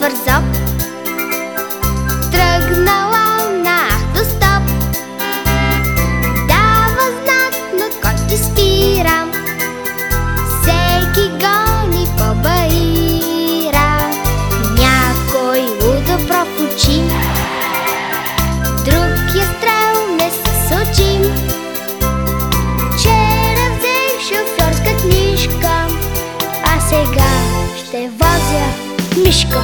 вързоп, тръгнала на автостоп. Дава знак, но кой ти спира, всеки гони по-баира. Някой лудо профучи, друг я стрел не с очи. Вчера взех шофьорска книжка, а сега ще возя мишка.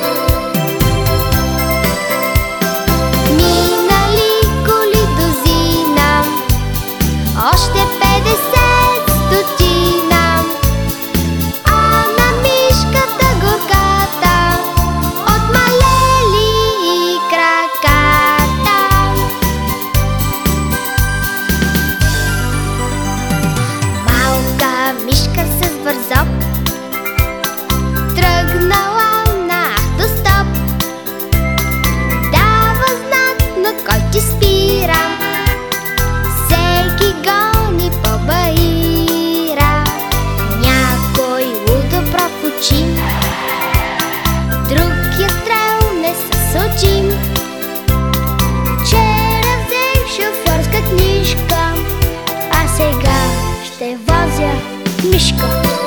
Минали коли дозина, още 50 стотина, а на мишката горката отмалели и краката. Малка мишка с вързоп, тръгнала на автостоп. Дава знак, но кой ти спира, всеки гони по-баира. Някой лудо профучи, друг я стрелне с очи. Вчера взех шофьорска книжка, а сега ще возя мишка.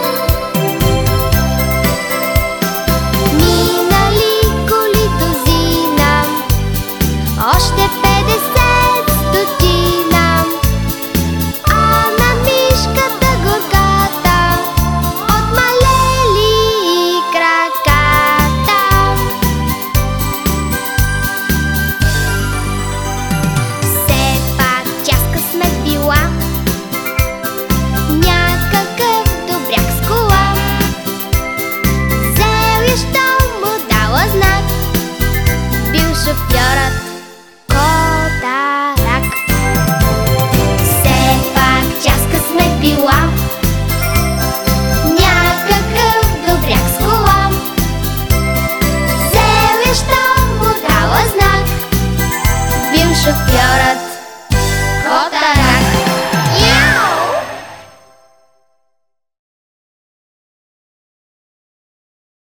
Минали коли дозина, още 50 стотина, а на мишката горката отмалели и краката. Все пак тя с късмет била, някакъв добряк с кола. Взел я, щом му дала знак, бил шофьорът котарак. Все пак тя с късмет била, някакъв добряк с кола. Взел я, щом му дала знак, бил шофьорът